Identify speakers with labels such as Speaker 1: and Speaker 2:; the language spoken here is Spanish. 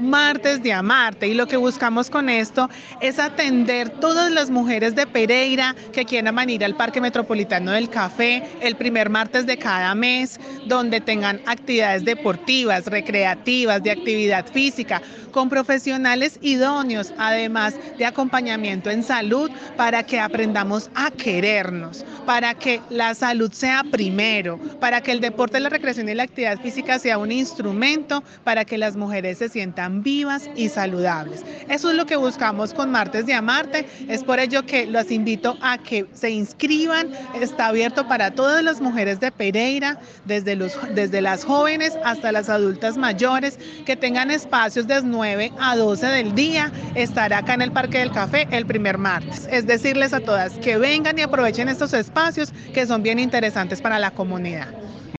Speaker 1: Martes de Amarte, y lo que buscamos con esto es atender todas las mujeres de Pereira que quieran venir al Parque Metropolitano del Café el primer martes de cada mes, donde tengan actividades deportivas, recreativas, de actividad física, con profesionales idóneos, además de acompañamiento en salud, para que aprendamos a querernos, para que la salud sea primero, para que el deporte, la recreación y la actividad física sea un instrumento para que las mujeres se sientan vivas y saludables. Eso es lo que buscamos con Martes de Amarte. Es por ello que los invito a que se inscriban. Está abierto para todas las mujeres de Pereira, desde las jóvenes hasta las adultas mayores, que tengan espacios de 9 a 12 del día. Estará acá en el Parque del Café el primer martes. Es decirles a todas que vengan y aprovechen estos espacios que son bien interesantes para la comunidad.